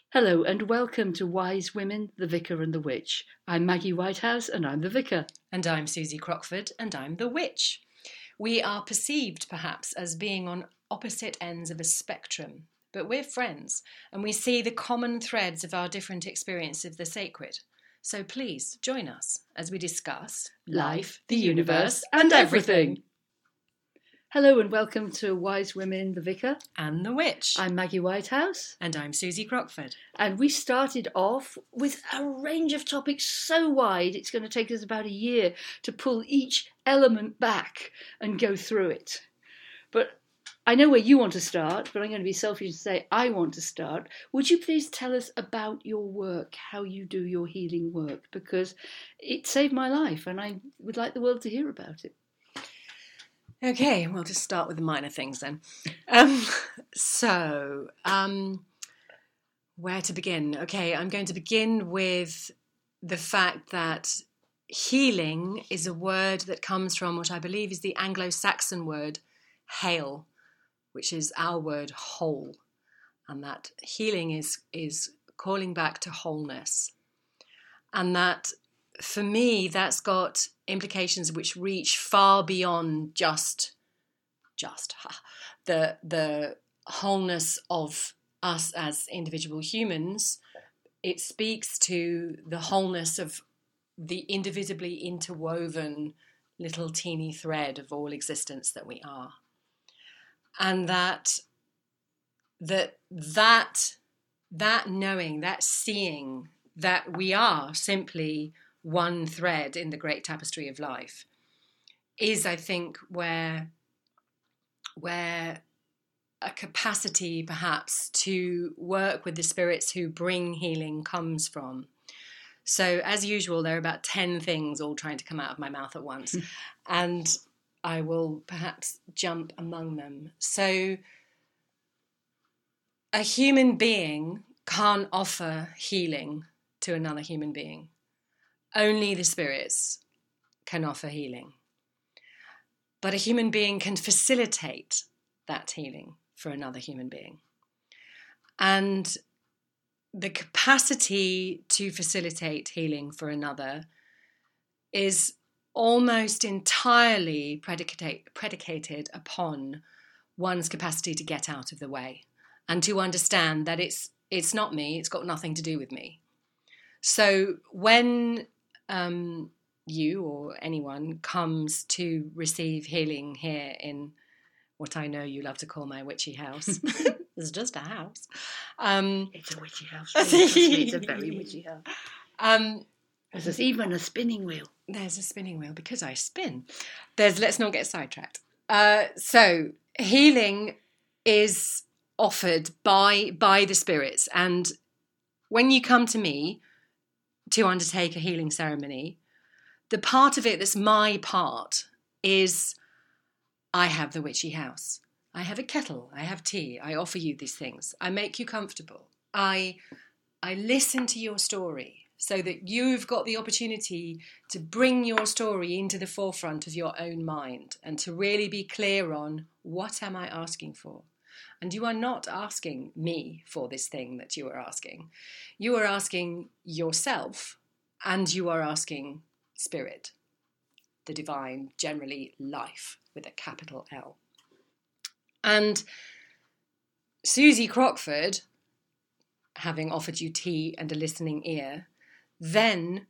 Hello and welcome to Wise Women, the Vicar and the Witch. I'm Maggie Whitehouse and I'm the Vicar. And I'm Susie Crockford and I'm the Witch. We are perceived perhaps as being on opposite ends of a spectrum, but we're friends and we see the common threads of our different experience of the sacred. So please join us as we discuss life, the universe and everything. Hello and welcome to Wise Women, the Vicar and the Witch. I'm Maggie Whitehouse. And I'm Susie Crockford. And we started off with a range of topics so wide it's going to take us about a year to pull each element back and go through it. But I know where you want to start, but I'm going to be selfish and say I want to start. Would you please tell us about your work, how you do your healing work? Because it saved my life and I would like the world to hear about it. Okay, we'll just start with the minor things then. Where to begin? Okay, I'm going to begin with the fact that healing is a word that comes from what I believe is the Anglo-Saxon word hail, which is our word whole, and that healing is calling back to wholeness. And that, for me, that's got implications which reach far beyond just the wholeness of us as individual humans. It speaks to the wholeness of the indivisibly interwoven little teeny thread of all existence that we are. And that knowing, that seeing that we are simply one thread in the great tapestry of life is, I think, where a capacity perhaps to work with the spirits who bring healing comes from. So as usual, there are about 10 things all trying to come out of my mouth at once, and I will perhaps jump among them. So a human being can't offer healing to another human being. Only the spirits can offer healing. But a human being can facilitate that healing for another human being. And the capacity to facilitate healing for another is almost entirely predicated upon one's capacity to get out of the way and to understand that it's not me, it's got nothing to do with me. So when you or anyone comes to receive healing here in what I know you love to call my witchy house. It's just a house. It's a witchy house. Really. It's a very witchy house. There's even a spinning wheel. There's a spinning wheel because I spin. Let's not get sidetracked. So healing is offered by the spirits, and when you come to me to undertake a healing ceremony, the part of it that's my part is I have the witchy house. I have a kettle. I have tea. I offer you these things. I make you comfortable. I listen to your story so that you've got the opportunity to bring your story into the forefront of your own mind and to really be clear on what am I asking for. And you are not asking me for this thing that you are asking. You are asking yourself, and you are asking spirit, the divine, generally life with a capital L. And Susie Crockford, having offered you tea and a listening ear, then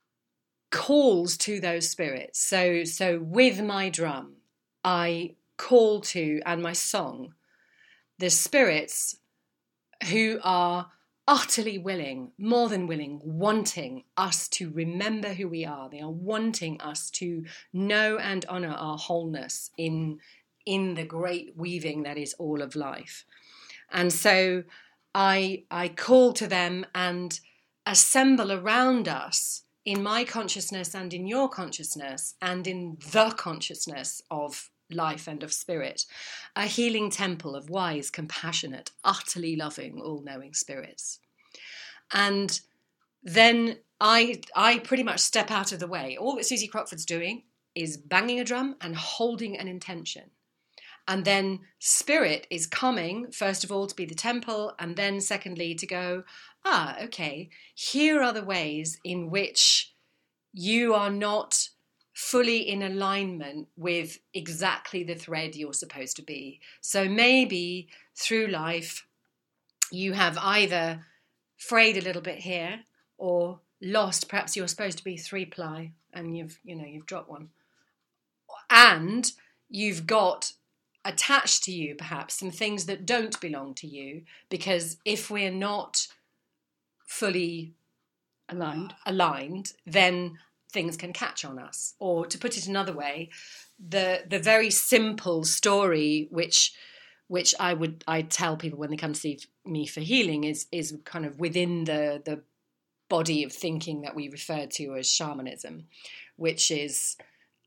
calls to those spirits. So with my drum, I call to, and my song, the spirits who are utterly willing, more than willing, wanting us to remember who we are. They are wanting us to know and honour our wholeness in the great weaving that is all of life. And so I call to them and assemble around us in my consciousness and in your consciousness and in the consciousness of life and of spirit, a healing temple of wise, compassionate, utterly loving, all-knowing spirits. And then I pretty much step out of the way. All that Susie Crockford's doing is banging a drum and holding an intention. And then spirit is coming, first of all, to be the temple, and then secondly, to go, okay, here are the ways in which you are not fully in alignment with exactly the thread you're supposed to be. So maybe through life, you have either frayed a little bit here or lost, perhaps you're supposed to be 3-ply and you've dropped one. And you've got attached to you perhaps some things that don't belong to you, because if we're not fully aligned, then things can catch on us. Or to put it another way, the very simple story which I tell people when they come to see me for healing is kind of within the body of thinking that we refer to as shamanism, which is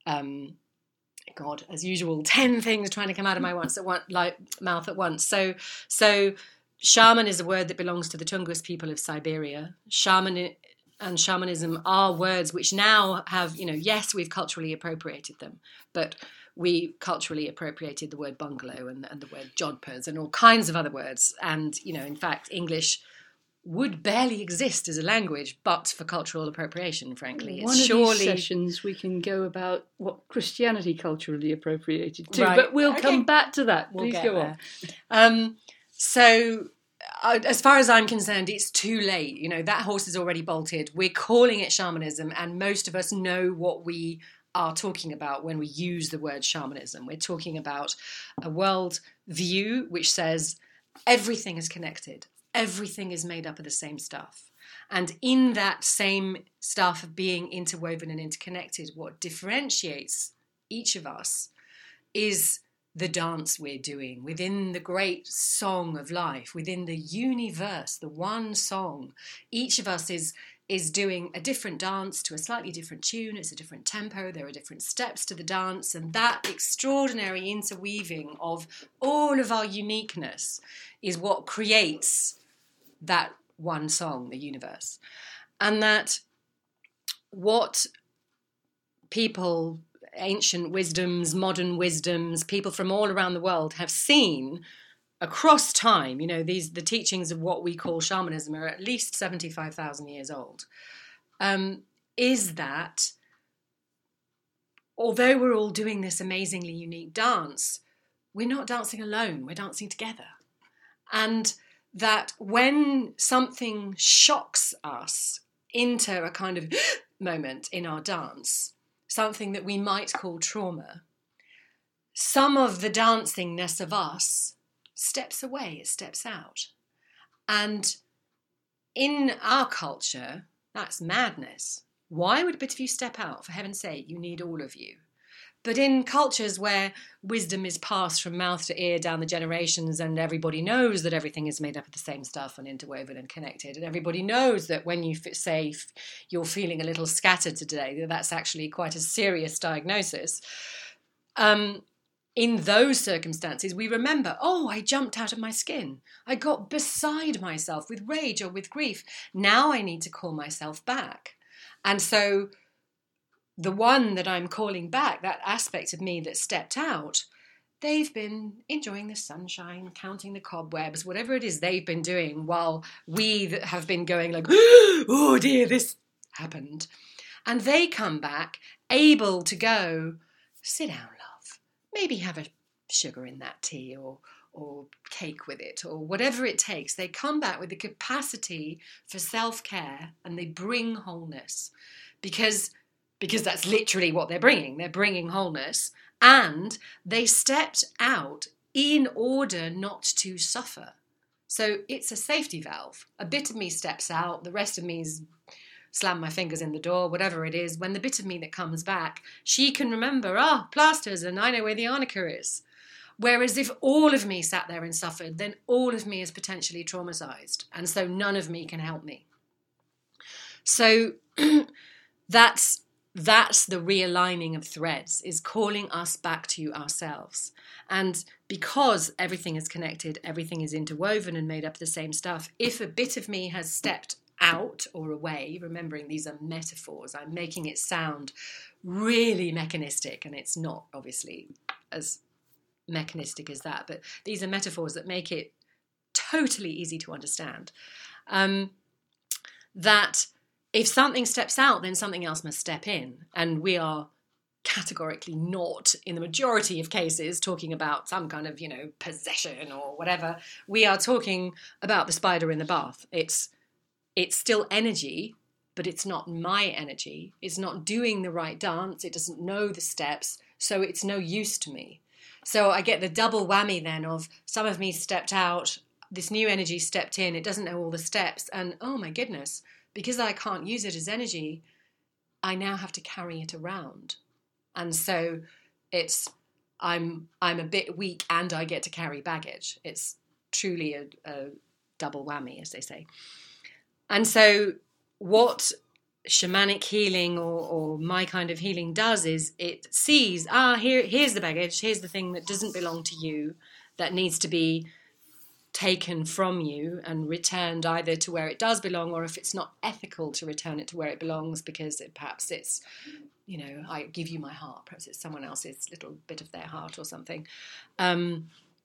God, as usual, 10 things trying to come out of my mouth at once. So shaman is a word that belongs to the Tungus people of Siberia. Shaman and shamanism are words which now have, yes, we've culturally appropriated them, but we culturally appropriated the word bungalow and the word jodhpurs and all kinds of other words. And, in fact, English would barely exist as a language, but for cultural appropriation, frankly. One of these sessions we can go about what Christianity culturally appropriated too, right. But we'll come back to that. Please go on. As far as I'm concerned, it's too late. That horse is already bolted. We're calling it shamanism, and most of us know what we are talking about when we use the word shamanism. We're talking about a world view which says everything is connected. Everything is made up of the same stuff. And in that same stuff of being interwoven and interconnected, what differentiates each of us is the dance we're doing within the great song of life, within the universe, the one song. Each of us is doing a different dance to a slightly different tune. It's a different tempo. There are different steps to the dance. And that extraordinary interweaving of all of our uniqueness is what creates that one song, the universe. And that what people, ancient wisdoms, modern wisdoms, people from all around the world have seen across time, the teachings of what we call shamanism are at least 75,000 years old, is that although we're all doing this amazingly unique dance, we're not dancing alone, we're dancing together. And that when something shocks us into a kind of moment in our dance, something that we might call trauma, some of the dancingness of us steps away, it steps out. And in our culture, that's madness. Why would a bit of you step out? For heaven's sake, you need all of you. But in cultures where wisdom is passed from mouth to ear down the generations, and everybody knows that everything is made up of the same stuff and interwoven and connected, and everybody knows that when you say you're feeling a little scattered today, that's actually quite a serious diagnosis. In those circumstances, we remember, I jumped out of my skin. I got beside myself with rage or with grief. Now I need to call myself back. And so the one that I'm calling back, that aspect of me that stepped out, they've been enjoying the sunshine, counting the cobwebs, whatever it is they've been doing, while we that have been going like, oh dear, this happened. And they come back able to go, sit down, love. Maybe have a sugar in that tea or cake with it or whatever it takes. They come back with the capacity for self-care and they bring wholeness because that's literally what they're bringing. They're bringing wholeness, and they stepped out in order not to suffer. So it's a safety valve. A bit of me steps out, the rest of me's slam my fingers in the door, whatever it is. When the bit of me that comes back, she can remember, plasters, and I know where the arnica is. Whereas if all of me sat there and suffered, then all of me is potentially traumatized, and so none of me can help me. So that's the realigning of threads, is calling us back to ourselves. And because everything is connected, everything is interwoven and made up of the same stuff, if a bit of me has stepped out or away, remembering these are metaphors, I'm making it sound really mechanistic, and it's not, obviously, as mechanistic as that, but these are metaphors that make it totally easy to understand. That if something steps out, then something else must step in. And we are categorically not, in the majority of cases, talking about some kind of, possession or whatever. We are talking about the spider in the bath. It's still energy, but it's not my energy. It's not doing the right dance. It doesn't know the steps, so it's no use to me. So I get the double whammy then of some of me stepped out, this new energy stepped in, it doesn't know all the steps, and oh my goodness, because I can't use it as energy, I now have to carry it around. And so I'm a bit weak and I get to carry baggage. It's truly a double whammy, as they say. And so what shamanic healing or my kind of healing does is it sees, here's the baggage, here's the thing that doesn't belong to you, that needs to be taken from you and returned either to where it does belong, or if it's not ethical to return it to where it belongs because perhaps it's, I give you my heart, perhaps it's someone else's little bit of their heart or something, then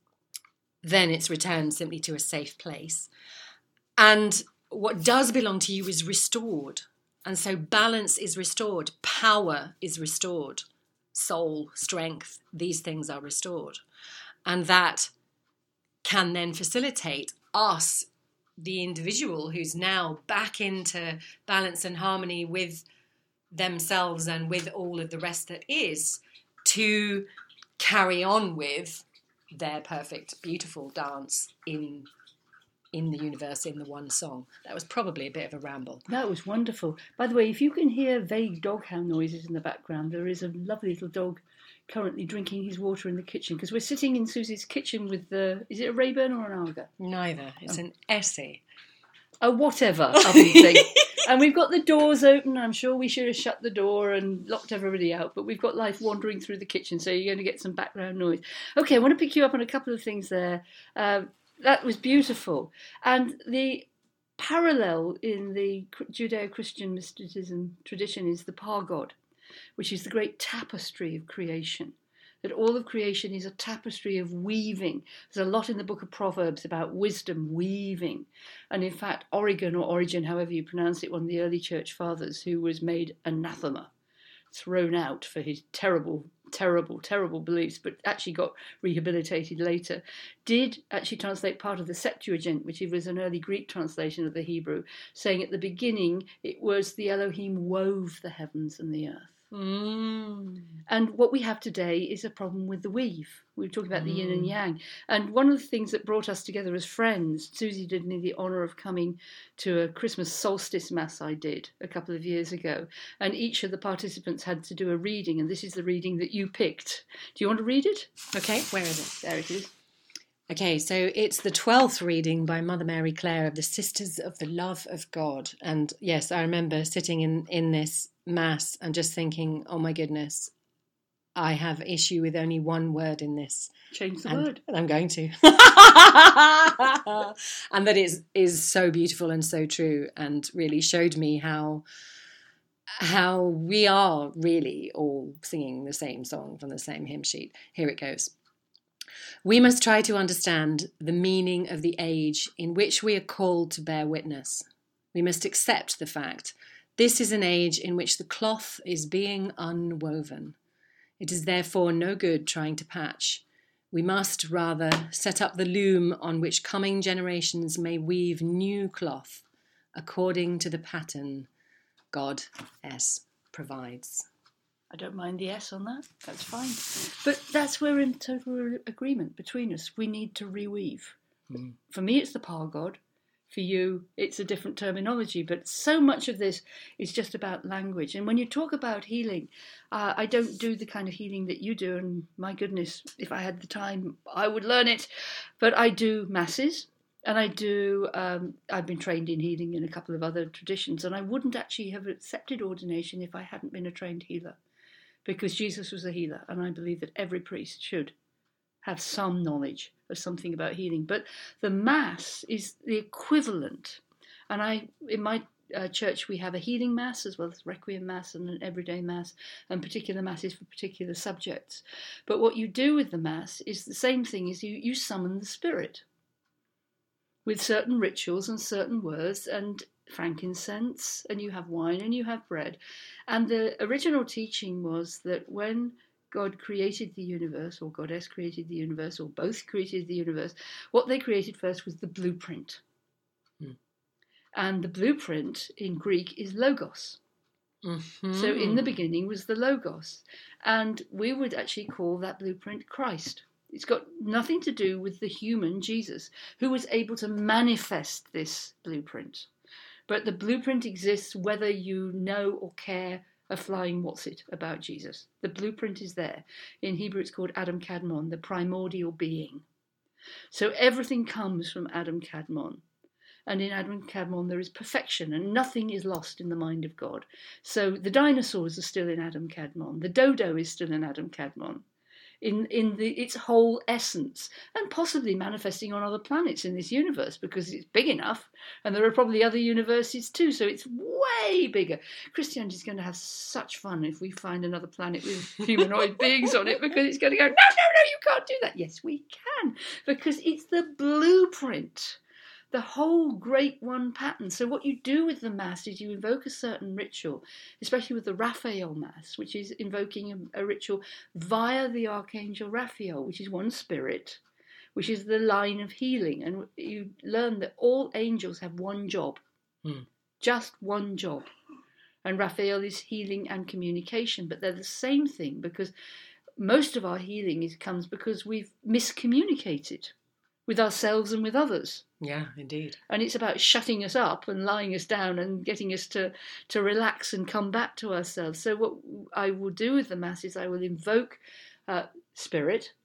it's returned simply to a safe place. And what does belong to you is restored. And so balance is restored, power is restored, soul, strength, these things are restored. And that can then facilitate us, the individual who's now back into balance and harmony with themselves and with all of the rest that is, to carry on with their perfect, beautiful dance in the universe, in the one song. That was probably a bit of a ramble. That was wonderful. By the way, if you can hear vague doghound noises in the background, there is a lovely little dog currently drinking his water in the kitchen, because we're sitting in Susie's kitchen with is it a Rayburn or an Aga? Neither. It's an essay. A whatever oven thing. And we've got the doors open. I'm sure we should have shut the door and locked everybody out, but we've got life wandering through the kitchen, so you're going to get some background noise. Okay, I want to pick you up on a couple of things there. That was beautiful. And the parallel in the Judeo-Christian mysticism tradition is the Pargod, which is the great tapestry of creation. That all of creation is a tapestry of weaving. There's a lot in the book of Proverbs about wisdom weaving. And in fact, Origen, or Origen, however you pronounce it, one of the early church fathers, who was made anathema, thrown out for his terrible beliefs, but actually got rehabilitated later, did actually translate part of the Septuagint, which was an early Greek translation of the Hebrew, saying at the beginning it was the Elohim wove the heavens and the earth. And what we have today is a problem with the weave. We were talking about the yin and yang. And one of the things that brought us together as friends, Susie did me the honour of coming to a Christmas solstice mass I did a couple of years ago. And each of the participants had to do a reading. And this is the reading that you picked. Do you want to read it? Okay, where is it? There it is. Okay, so it's the 12th reading by Mother Mary Clare of the Sisters of the Love of God. And yes, I remember sitting in this mass and just thinking, oh my goodness, I have issue with only one word in this. Change the word. And I'm going to. And that is so beautiful and so true, and really showed me how we are really all singing the same song from the same hymn sheet. Here it goes. We must try to understand the meaning of the age in which we are called to bear witness. We must accept the fact this is an age in which the cloth is being unwoven. It is therefore no good trying to patch. We must rather set up the loom on which coming generations may weave new cloth according to the pattern God S provides. I don't mind the S on that. That's fine. But that's where we're in total agreement between us. We need to reweave. For me, it's the Pargod. For you, it's a different terminology. But so much of this is just about language. And when you talk about healing, I don't do the kind of healing that you do. And my goodness, if I had the time, I would learn it. But I do masses. And I do, I've been trained in healing in a couple of other traditions. And I wouldn't actually have accepted ordination if I hadn't been a trained healer. Because Jesus was a healer, and I believe that every priest should have some knowledge of something about healing. But the Mass is the equivalent. And in my church we have a healing mass as well as requiem mass and an everyday mass, and particular masses for particular subjects. But what you do with the mass is the same thing as you summon the spirit with certain rituals and certain words and frankincense, and you have wine and you have bread. And the original teaching was that when God created the universe, or Goddess created the universe, or both created the universe, what they created first was the blueprint. And the blueprint in Greek is logos. Mm-hmm. So in the beginning was the logos. And we would actually call that blueprint Christ. It's got nothing to do with the human Jesus, who was able to manifest this blueprint. But the blueprint exists whether you know or care a flying what's it about Jesus. The blueprint is there. In Hebrew it's called Adam Kadmon, the primordial being. So everything comes from Adam Kadmon. And in Adam Kadmon there is perfection, and nothing is lost in the mind of God. So the dinosaurs are still in Adam Kadmon. The dodo is still in Adam Kadmon, in its whole essence, and possibly manifesting on other planets in this universe because it's big enough, and there are probably other universes too, so it's way bigger. Christianity is going to have such fun if we find another planet with humanoid beings on it, because it's going to go, no, you can't do that. Yes, we can, because it's the blueprint. The whole Great One pattern. So what you do with the Mass is you invoke a certain ritual, especially with the Raphael Mass, which is invoking a ritual via the Archangel Raphael, which is one spirit, which is the line of healing. And you learn that all angels have one job, just one job. And Raphael is healing and communication, but they're the same thing, because most of our healing comes because we've miscommunicated with ourselves and with others. Yeah, indeed. And it's about shutting us up and lying us down and getting us to relax and come back to ourselves. So what I will do with the Mass is I will invoke spirit.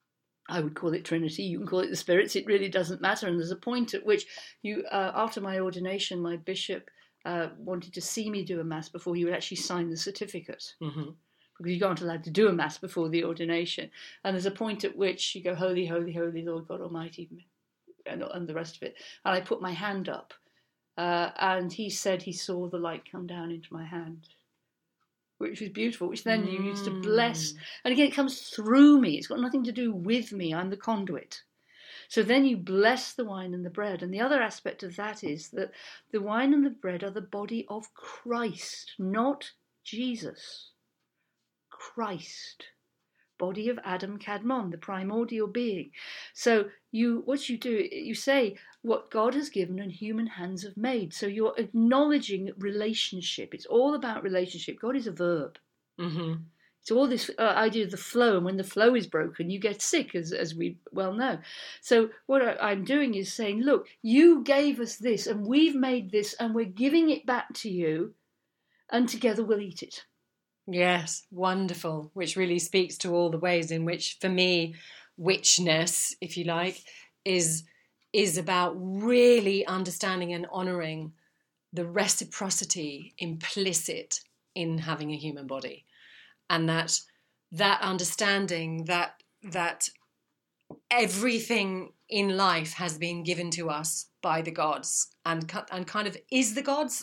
I would call it Trinity. You can call it the spirits. It really doesn't matter. And there's a point at which after my ordination, my bishop wanted to see me do a Mass before he would actually sign the certificate. Mm-hmm. Because you aren't allowed to do a Mass before the ordination. And there's a point at which you go, holy, holy, holy, Lord God Almighty, and the rest of it. And I put my hand up, and he said he saw the light come down into my hand, which was beautiful, which then you used to bless. And again, it comes through me. It's got nothing to do with me. I'm the conduit. So then you bless the wine and the bread. And the other aspect of that is that the wine and the bread are the body of Christ, not Jesus. Christ, body of Adam Kadmon, the primordial being. So what you do, you say what God has given and human hands have made. So you're acknowledging relationship. It's all about relationship. God is a verb. Mm-hmm. It's all this idea of the flow, and when the flow is broken, you get sick, as we well know. So what I'm doing is saying, look, you gave us this, and we've made this, and we're giving it back to you, and together we'll eat it. Yes, wonderful, which really speaks to all the ways in which, for me, witchness, if you like, is about really understanding and honouring the reciprocity implicit in having a human body. And that understanding that everything in life has been given to us by the gods and kind of is the gods.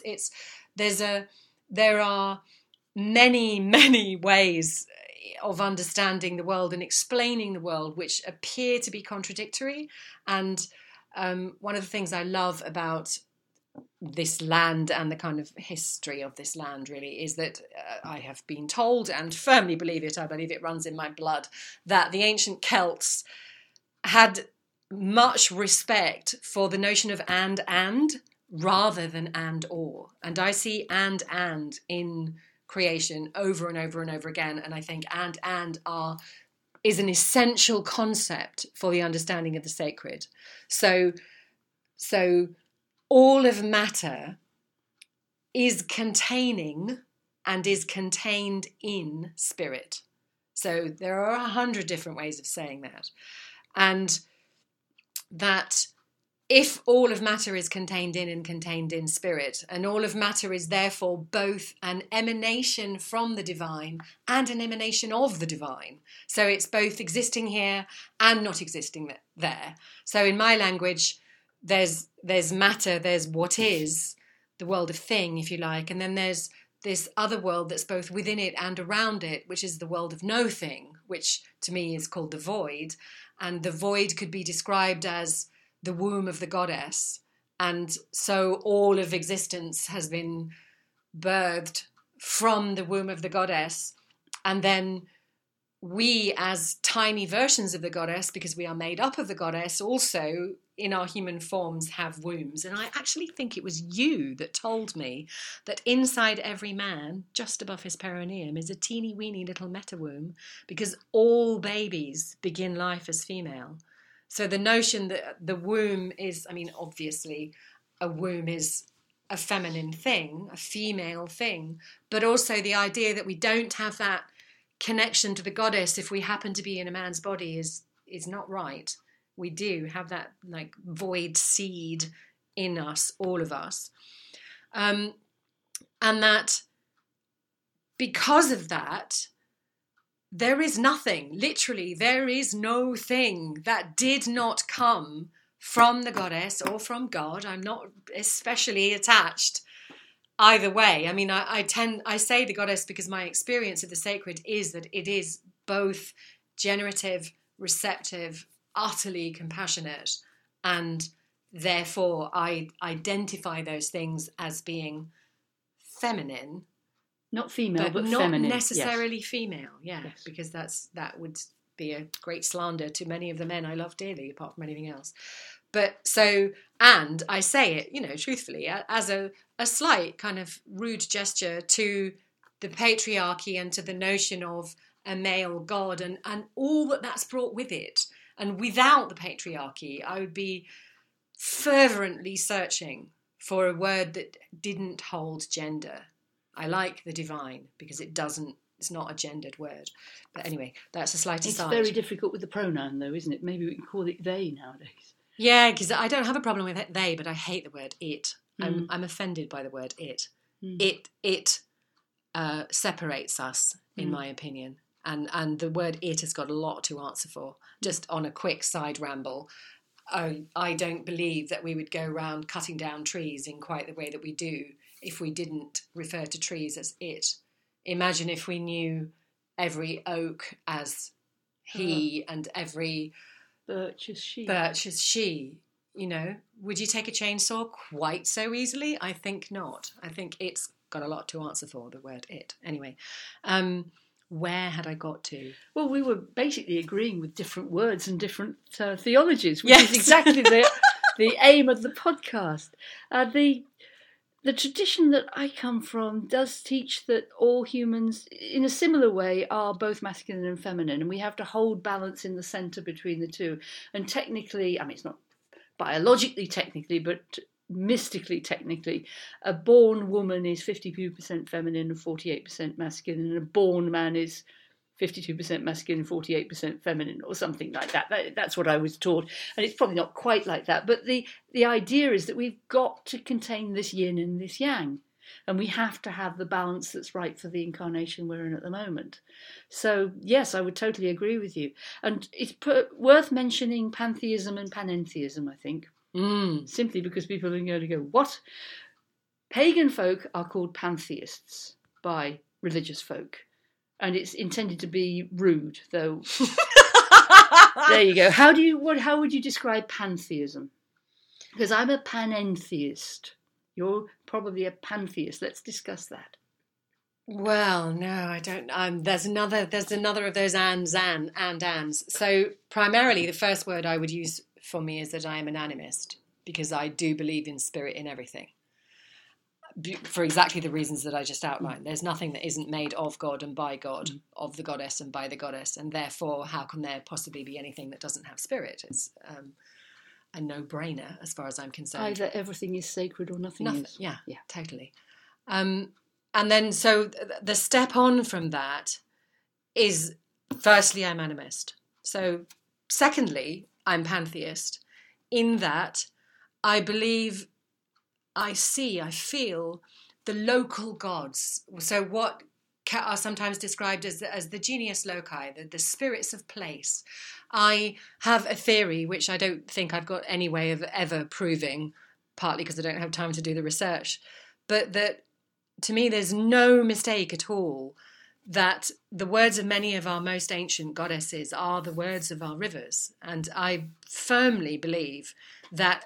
There are many, many ways of understanding the world and explaining the world which appear to be contradictory. And one of the things I love about this land and the kind of history of this land really is that I have been told, and firmly believe it, I believe it runs in my blood, that the ancient Celts had much respect for the notion of and rather than and or. And I see and in creation over and over and over again, and I think and is an essential concept for the understanding of the sacred. So all of matter is containing and is contained in spirit. So there are 100 different ways of saying that. And that if all of matter is contained in and contained in spirit, and all of matter is therefore both an emanation from the divine and an emanation of the divine. So it's both existing here and not existing there. So in my language, there's matter, there's what is, the world of thing, if you like, and then there's this other world that's both within it and around it, which is the world of no thing, which to me is called the void. And the void could be described as the womb of the goddess. And so all of existence has been birthed from the womb of the goddess. And then we, as tiny versions of the goddess, because we are made up of the goddess, also in our human forms have wombs. And I actually think it was you that told me that inside every man, just above his perineum, is a teeny weeny little meta womb, because all babies begin life as female. So the notion that the womb is, I mean, obviously a womb is a feminine thing, a female thing, but also the idea that we don't have that connection to the goddess if we happen to be in a man's body is not right. We do have that like void seed in us, all of us. And that because of that, there is nothing, literally, there is no thing that did not come from the goddess or from God. I'm not especially attached either way. I mean, I say the goddess because my experience of the sacred is that it is both generative, receptive, utterly compassionate, and therefore I identify those things as being feminine. Not female, but not feminine. necessarily female, yes. Because that would be a great slander to many of the men I love dearly, apart from anything else. But so, and I say it, you know, truthfully, as a slight kind of rude gesture to the patriarchy and to the notion of a male god and all that's brought with it. And without the patriarchy, I would be fervently searching for a word that didn't hold gender. I like the divine because it's not a gendered word. But anyway, that's a slight aside. It's very difficult with the pronoun though, isn't it? Maybe we can call it they nowadays. Yeah, because I don't have a problem with they, but I hate the word it. I'm offended by the word it. It separates us, in my opinion. And the word it has got a lot to answer for. Just on a quick side ramble, I don't believe that we would go around cutting down trees in quite the way that we do if we didn't refer to trees as it. Imagine if we knew every oak as he and every birch as she. Birch as she. You know, would you take a chainsaw quite so easily? I think not. I think it's got a lot to answer for, the word it. Anyway, where had I got to? Well, we were basically agreeing with different words and different theologies, which is exactly the aim of the podcast. The tradition that I come from does teach that all humans, in a similar way, are both masculine and feminine, and we have to hold balance in the centre between the two. And technically, I mean, it's not biologically technically, but mystically technically, a born woman is 52% feminine and 48% masculine, and a born man is 52% masculine and 48% feminine, or something like that. That's what I was taught, and it's probably not quite like that, but the idea is that we've got to contain this yin and this yang, and we have to have the balance that's right for the incarnation we're in at the moment. So yes, I would totally agree with you, and it's worth mentioning pantheism and panentheism, I think. Simply because people are going to go, what? Pagan folk are called pantheists by religious folk. And it's intended to be rude, though. There you go. How would you describe pantheism? Because I'm a panentheist. You're probably a pantheist. Let's discuss that. Well, no, I don't. There's another of those ands. So primarily, the first word I would use for me is that I am an animist, because I do believe in spirit in everything. For exactly the reasons that I just outlined. There's nothing that isn't made of God and by God, of the goddess and by the goddess, and therefore how can there possibly be anything that doesn't have spirit? It's a no-brainer as far as I'm concerned. Either everything is sacred or nothing is. Yeah, totally. And then so the step on from that is, firstly, I'm animist. So secondly, I'm pantheist, in that I believe, I feel the local gods. So what are sometimes described as the genius loci, the spirits of place. I have a theory, which I don't think I've got any way of ever proving, partly because I don't have time to do the research, but that to me there's no mistake at all that the words of many of our most ancient goddesses are the words of our rivers. And I firmly believe that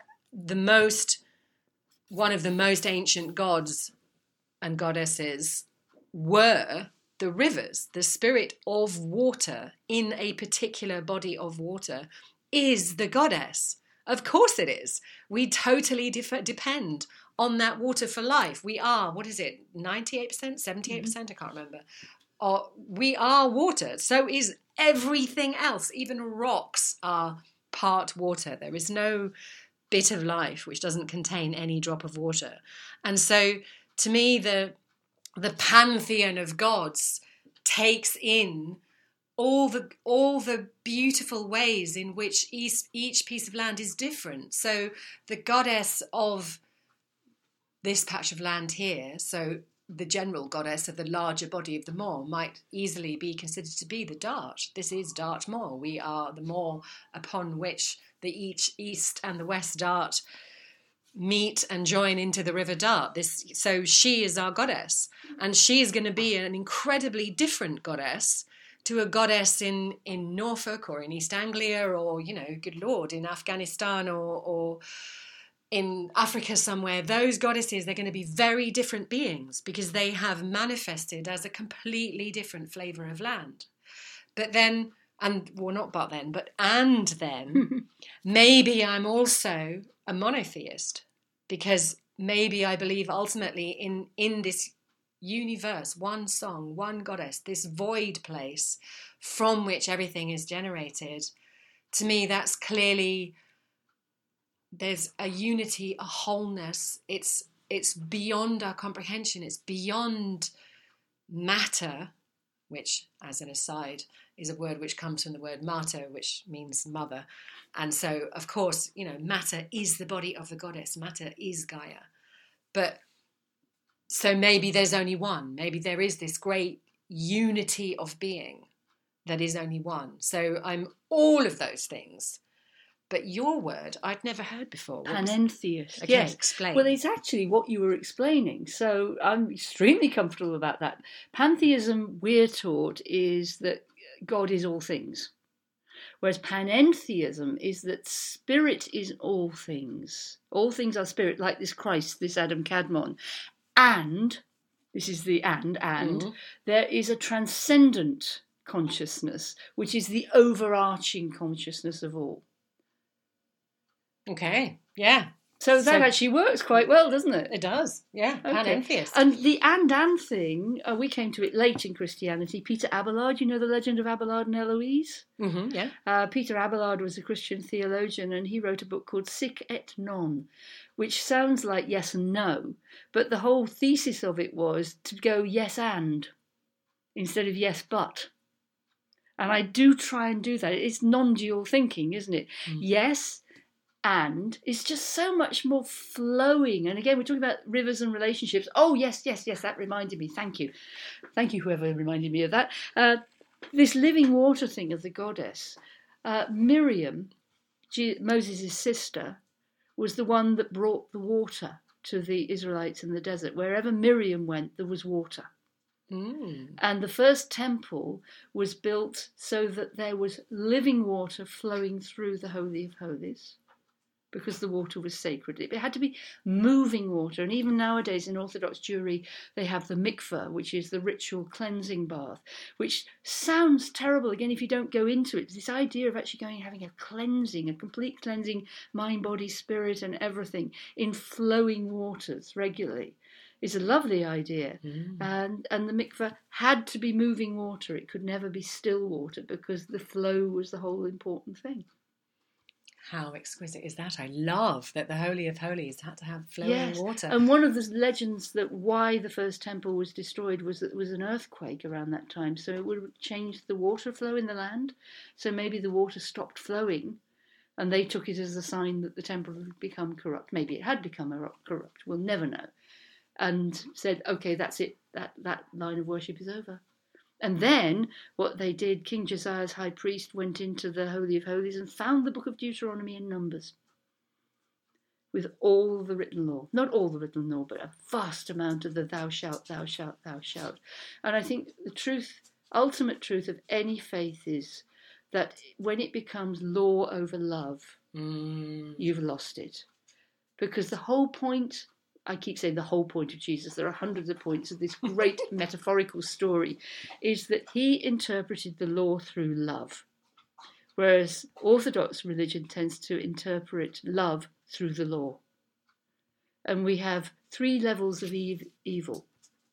one of the most ancient gods and goddesses were the rivers. The spirit of water in a particular body of water is the goddess. Of course it is. We totally depend on that water for life. We are, 98%, 78%? I can't remember. We are water. So is everything else. Even rocks are part water. There is no bit of life which doesn't contain any drop of water. And so to me, the pantheon of gods takes in all the beautiful ways in which each piece of land is different. So the goddess of this patch of land here, so the general goddess of the larger body of the moor, might easily be considered to be the Dart. This is Dart Moor. We are the moor upon which the east and the west Dart meet and join into the River Dart. So she is our goddess, and she is going to be an incredibly different goddess to a goddess in Norfolk or in East Anglia or, good Lord, in Afghanistan or in Africa somewhere. Those goddesses, they're going to be very different beings because they have manifested as a completely different flavour of land. But then, maybe I'm also a monotheist because maybe I believe ultimately in this universe, one song, one goddess, this void place from which everything is generated. To me, that's clearly, there's a unity, a wholeness. It's beyond our comprehension. It's beyond matter, which, as an aside, is a word which comes from the word mater, which means mother. And so, of course, matter is the body of the goddess. Matter is Gaia. But so maybe there's only one. Maybe there is this great unity of being that is only one. So I'm all of those things. But your word I'd never heard before. Panentheist. Okay, yes. Explain. Well, it's actually what you were explaining. So I'm extremely comfortable about that. Pantheism, we're taught, is that God is all things. Whereas panentheism is that spirit is all things. All things are spirit, like this Christ, this Adam Kadmon. And, this is the there is a transcendent consciousness, which is the overarching consciousness of all. Okay, yeah. So that actually works quite well, doesn't it? It does, yeah. Okay. Panentheist. And the and thing, we came to it late in Christianity. Peter Abelard, the legend of Abelard and Eloise? Mm-hmm, yeah. Peter Abelard was a Christian theologian, and he wrote a book called Sic et Non, which sounds like yes and no, but the whole thesis of it was to go yes and instead of yes but. And I do try and do that. It's non-dual thinking, isn't it? Mm. Yes, and it's just so much more flowing. And again, we're talking about rivers and relationships. Oh, yes, that reminded me. Thank you, whoever reminded me of that. This living water thing of the goddess. Miriam, Moses' sister, was the one that brought the water to the Israelites in the desert. Wherever Miriam went, there was water. Mm. And the first temple was built so that there was living water flowing through the Holy of Holies, because the water was sacred. It had to be moving water. And even nowadays in Orthodox Jewry, they have the mikveh, which is the ritual cleansing bath, which sounds terrible, again, if you don't go into it. This idea of actually going and having a cleansing, a complete cleansing, mind, body, spirit, and everything in flowing waters regularly is a lovely idea. Mm. And the mikveh had to be moving water. It could never be still water because the flow was the whole important thing. How exquisite is that? I love that the Holy of Holies had to have flowing water. And one of the legends that why the first temple was destroyed was that there was an earthquake around that time, so it would have changed the water flow in the land. So maybe the water stopped flowing, and they took it as a sign that the temple had become corrupt. Maybe it had become corrupt, we'll never know. And said, okay, that's it, that line of worship is over. And then what they did, King Josiah's high priest went into the Holy of Holies and found the book of Deuteronomy and Numbers. with all the written law. Not all the written law, but a vast amount of the thou shalt, thou shalt, thou shalt. And I think the truth, ultimate truth of any faith is that when it becomes law over love, you've lost it. Because the whole point, I keep saying the whole point of Jesus, there are hundreds of points of this great metaphorical story, is that he interpreted the law through love. Whereas Orthodox religion tends to interpret love through the law. And we have 3 levels of evil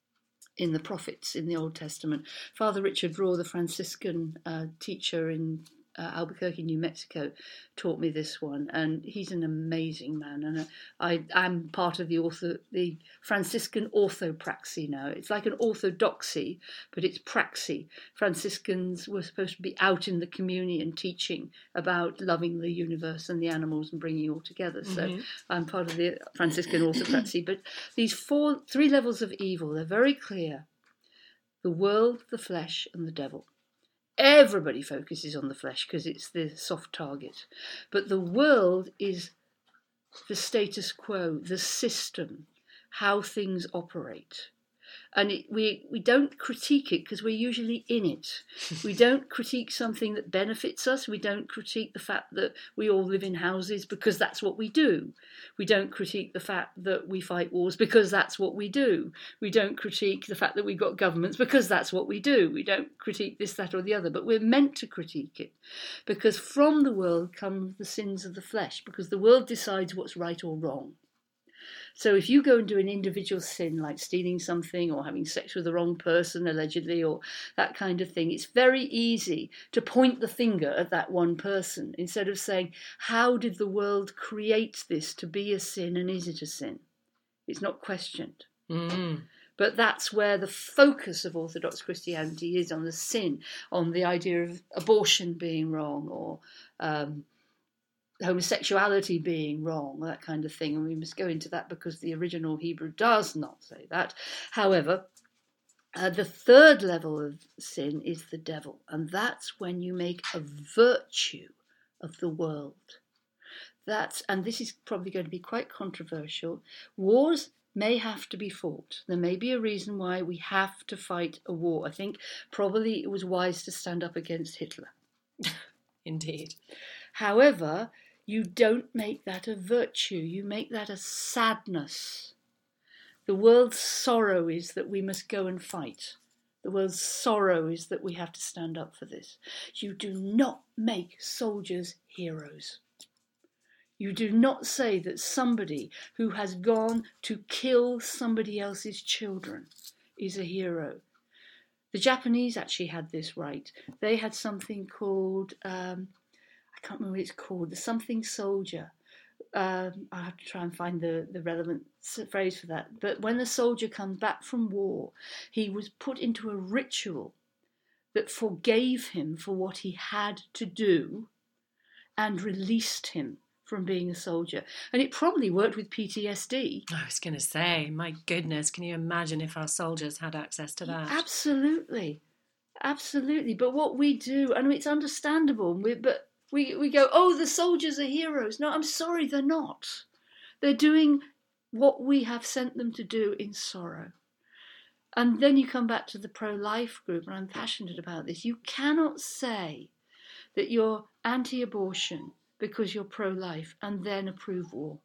in the prophets in the Old Testament. Father Richard Rohr, the Franciscan teacher in Albuquerque, New Mexico, taught me this one, and he's an amazing man. And I'm part of the Franciscan orthopraxy now. It's like an orthodoxy, but it's praxy. Franciscans were supposed to be out in the communion teaching about loving the universe and the animals and bringing it all together. So I'm part of the Franciscan orthopraxy. But these 3 levels of evil, they're very clear. The world, the flesh, and the devil. Everybody focuses on the flesh because it's the soft target. But the world is the status quo, the system, how things operate. And we don't critique it because we're usually in it. We don't critique something that benefits us. We don't critique the fact that we all live in houses because that's what we do. We don't critique the fact that we fight wars because that's what we do. We don't critique the fact that we've got governments because that's what we do. We don't critique this, that or the other, but we're meant to critique it because from the world come the sins of the flesh, because the world decides what's right or wrong. So if you go and do an individual sin like stealing something or having sex with the wrong person, allegedly, or that kind of thing, it's very easy to point the finger at that one person instead of saying, how did the world create this to be a sin, and is it a sin? It's not questioned. But that's where the focus of Orthodox Christianity is, on the sin, on the idea of abortion being wrong, or homosexuality being wrong, that kind of thing. And we must go into that because the original Hebrew does not say that. However, the 3rd level of sin is the devil. And that's when you make a virtue of the world. And this is probably going to be quite controversial. Wars may have to be fought. There may be a reason why we have to fight a war. I think probably it was wise to stand up against Hitler. Indeed. However, you don't make that a virtue. You make that a sadness. The world's sorrow is that we must go and fight. The world's sorrow is that we have to stand up for this. You do not make soldiers heroes. You do not say that somebody who has gone to kill somebody else's children is a hero. The Japanese actually had this right. They had something called, I can't remember what it's called, the something soldier. I have to try and find the relevant phrase for that. But when the soldier comes back from war, he was put into a ritual that forgave him for what he had to do and released him from being a soldier. And it probably worked with PTSD. I was going to say, my goodness, can you imagine if our soldiers had access to that? Absolutely. Absolutely. But what we do, and it's understandable, but we go, oh, the soldiers are heroes. No, I'm sorry, they're not. They're doing what we have sent them to do in sorrow. And then you come back to the pro-life group, and I'm passionate about this. You cannot say that you're anti-abortion because you're pro-life and then approve war.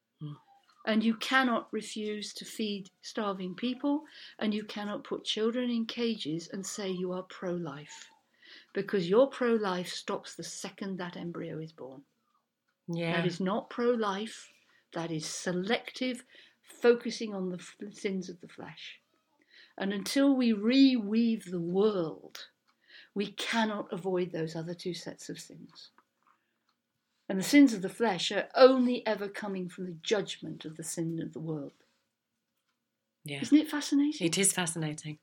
And you cannot refuse to feed starving people, and you cannot put children in cages and say you are pro-life, because your pro-life stops the second that embryo is born. Yeah. That is not pro-life. That is selective, focusing on the sins of the flesh. And until we reweave the world, we cannot avoid those other 2 sets of sins. And the sins of the flesh are only ever coming from the judgment of the sin of the world. Yeah. Isn't it fascinating? It is fascinating.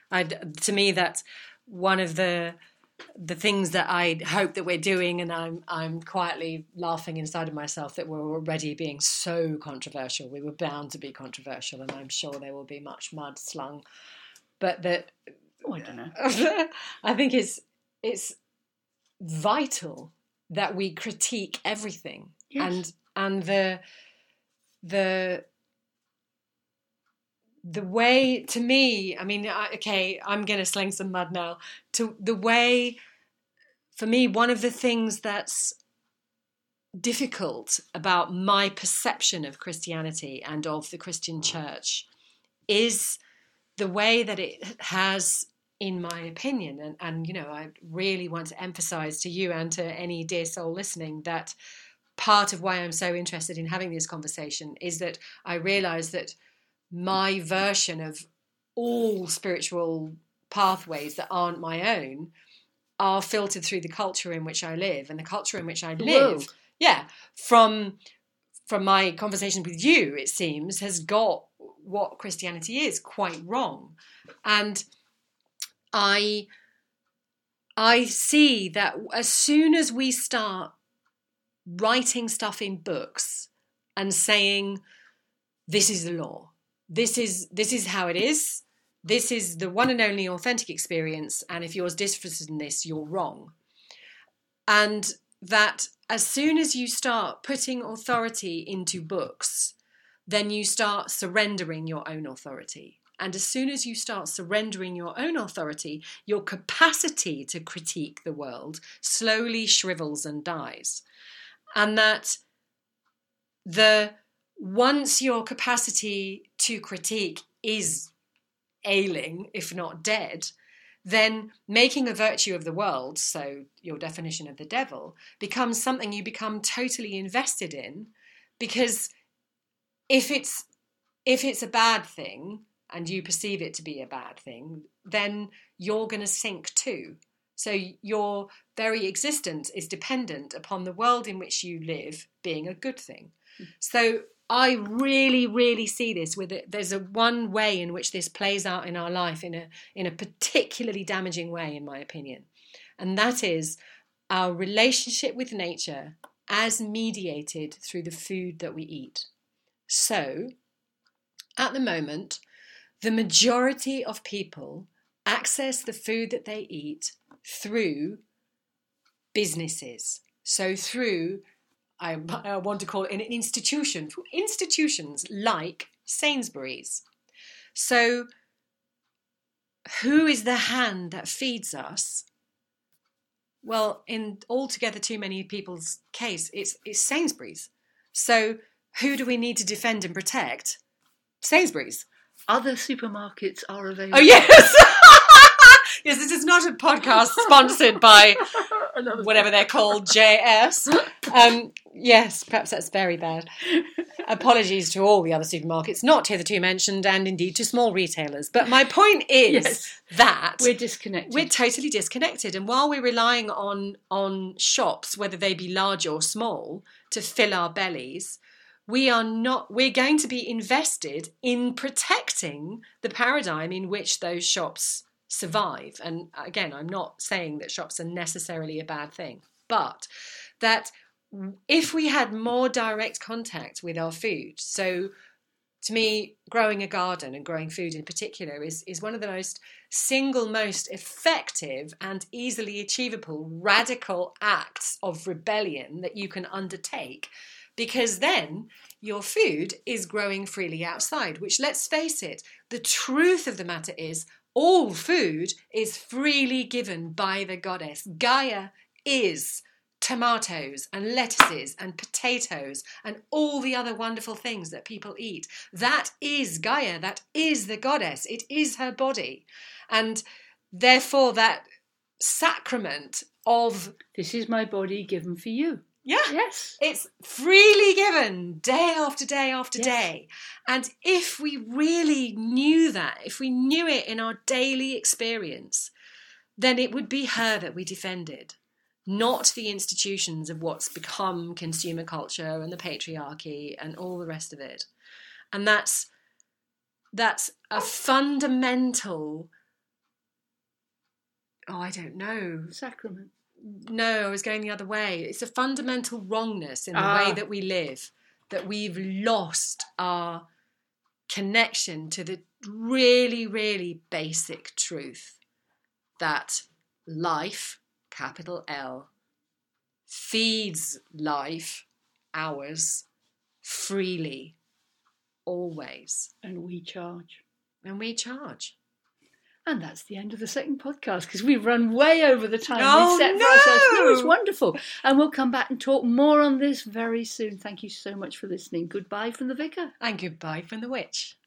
To me, that's one of the things that I hope that we're doing, and I'm quietly laughing inside of myself that we're already being so controversial. We were bound to be controversial, and I'm sure there will be much mud slung. But that, I don't know. I think it's vital that we critique everything. Yes. And the the way, to me, I mean, I'm going to sling some mud now. To the way, for me, one of the things that's difficult about my perception of Christianity and of the Christian church is the way that it has, in my opinion, and you know, I really want to emphasize to you and to any dear soul listening that part of why I'm so interested in having this conversation is that I realize that my version of all spiritual pathways that aren't my own are filtered through the culture in which I live, and the culture in which I live, from my conversation with you, it seems, has got what Christianity is quite wrong. And I see that as soon as we start writing stuff in books and saying, this is the law, this is how it is, this is the one and only authentic experience, and if yours differs from this, you're wrong. And that as soon as you start putting authority into books, then you start surrendering your own authority. And as soon as you start surrendering your own authority, your capacity to critique the world slowly shrivels and dies. And that once your capacity to critique is ailing, if not dead, then making a virtue of the world, so your definition of the devil, becomes something you become totally invested in, because if it's a bad thing and you perceive it to be a bad thing, then you're going to sink too. So your very existence is dependent upon the world in which you live being a good thing. So I really, really see this with it. There's one way in which this plays out in our life in a particularly damaging way, in my opinion. And that is our relationship with nature as mediated through the food that we eat. So at the moment, the majority of people access the food that they eat through businesses. So through, I want to call it an institution, through institutions like Sainsbury's. So who is the hand that feeds us? Well, in altogether too many people's case, it's Sainsbury's. So who do we need to defend and protect? Sainsbury's. Other supermarkets are available. Oh, yes. Yes, this is not a podcast sponsored by whatever they're called, JS. Yes, perhaps that's very bad. Apologies to all the other supermarkets, not hitherto mentioned, and indeed to small retailers. But my point is that we're disconnected. We're totally disconnected. And while we're relying on shops, whether they be large or small, to fill our bellies, we're going to be invested in protecting the paradigm in which those shops survive. And again, I'm not saying that shops are necessarily a bad thing, but that if we had more direct contact with our food, so to me, growing a garden and growing food in particular is one of the most effective and easily achievable radical acts of rebellion that you can undertake, because then your food is growing freely outside, which, let's face it, the truth of the matter is all food is freely given by the goddess. Gaia is tomatoes and lettuces and potatoes and all the other wonderful things that people eat. That is Gaia. That is the goddess. It is her body. And therefore that sacrament of... This is my body given for you. Yeah. Yes. It's freely given day after day after day. And if we really knew that, if we knew it in our daily experience, then it would be her that we defended, not the institutions of what's become consumer culture and the patriarchy and all the rest of it. And that's a fundamental, I don't know. Sacrament. No, I was going the other way. It's a fundamental wrongness in the way that we live, that we've lost our connection to the really, really basic truth that life, capital L, feeds life, ours, freely always. And we charge. And we charge. And that's the end of the second podcast because we've run way over the time Oh, we set for no! ourselves. No, it's wonderful. And we'll come back and talk more on this very soon. Thank you so much for listening. Goodbye from the Vicar. And goodbye from the witch.